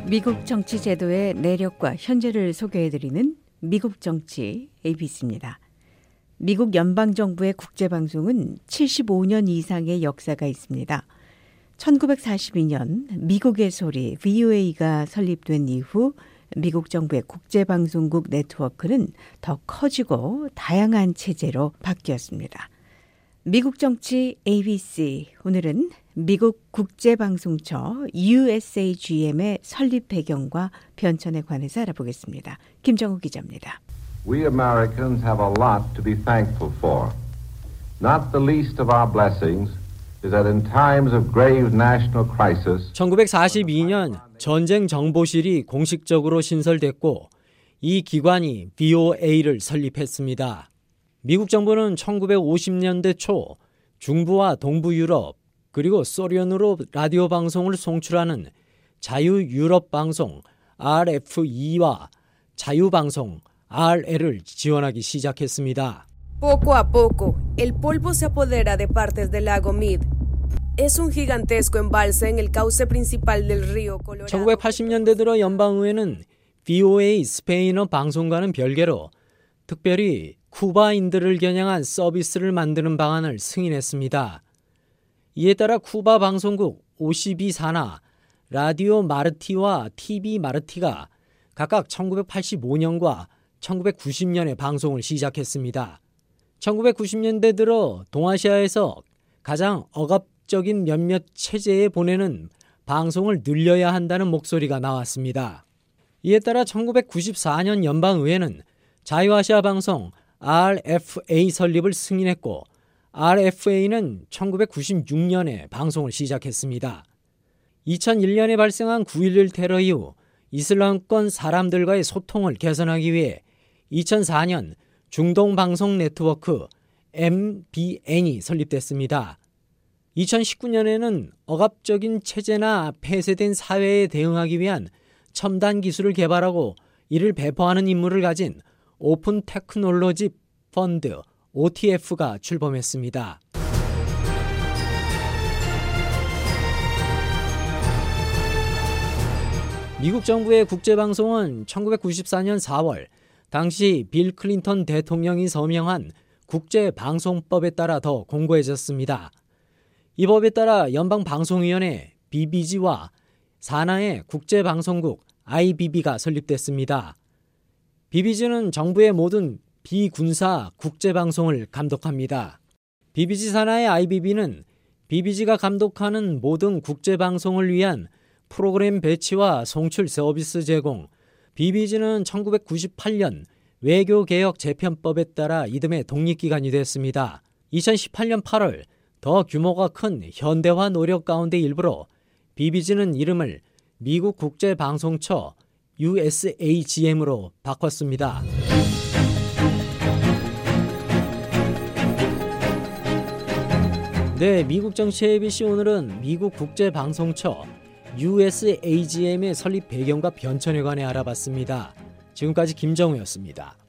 미국 정치 제도의 내력과 현재를 소개해드리는 미국 정치 ABC입니다. 미국 연방정부의 국제방송은 75년 이상의 역사가 있습니다. 1942년 미국의 소리 VOA가 설립된 이후 미국 정부의 국제방송국 네트워크는 더 커지고 다양한 체제로 바뀌었습니다. 미국 정치 ABC, 오늘은 미국 국제방송처 USAGM의 설립 배경과 변천에 관해서 알아보겠습니다. 김정우 기자입니다. We Americans have a lot to be thankful for. Not the least of our blessings is that in times of grave national crisis 1942년 전쟁 정보실이 공식적으로 신설됐고 이 기관이 VOA를 설립했습니다. 미국 정부는 1950년대 초 중부와 동부 유럽 그리고 소련으로 라디오 방송을 송출하는 자유유럽 방송 RFE와 자유방송 RL을 지원하기 시작했습니다. Poco a poco, el polvo se apodera de partes del lago Mead. Es un gigantesco embalse en el cauce principal del río Colorado. 1980년대 들어 연방의회는 VOA 스페인어 방송과는 별개로 특별히 쿠바인들을 겨냥한 서비스를 만드는 방안을 승인했습니다. 이에 따라 쿠바 방송국 52사나 라디오 마르티와 TV 마르티가 각각 1985년과 1990년에 방송을 시작했습니다. 1990년대 들어 동아시아에서 가장 억압적인 몇몇 체제에 보내는 방송을 늘려야 한다는 목소리가 나왔습니다. 이에 따라 1994년 연방의회는 자유아시아 방송 RFA 설립을 승인했고 RFA는 1996년에 방송을 시작했습니다. 2001년에 발생한 9.11 테러 이후 이슬람권 사람들과의 소통을 개선하기 위해 2004년 중동방송 네트워크 MBN이 설립됐습니다. 2019년에는 억압적인 체제나 폐쇄된 사회에 대응하기 위한 첨단 기술을 개발하고 이를 배포하는 임무를 가진 오픈 테크놀로지 펀드 OTF가 출범했습니다. 미국 정부의 국제방송은 1994년 4월 당시 빌 클린턴 대통령이 서명한 국제방송법에 따라 더 공고해졌습니다. 이 법에 따라 연방방송위원회 BBG와 산하의 국제방송국 IBB가 설립됐습니다. BBG는 정부의 모든 비군사 국제방송을 감독합니다. BBG 산하의 IBB는 BBG가 감독하는 모든 국제방송을 위한 프로그램 배치와 송출 서비스 제공, BBG는 1998년 외교개혁 재편법에 따라 이듬해 독립기관이 됐습니다. 2018년 8월 더 규모가 큰 현대화 노력 가운데 일부로 BBG는 이름을 미국 국제방송처 USAGM으로 바꿨습니다. 네, 미국 정치 ABC 오늘은 미국 국제방송처 USAGM의 설립 배경과 변천에 관해 알아봤습니다. 지금까지 김정우였습니다.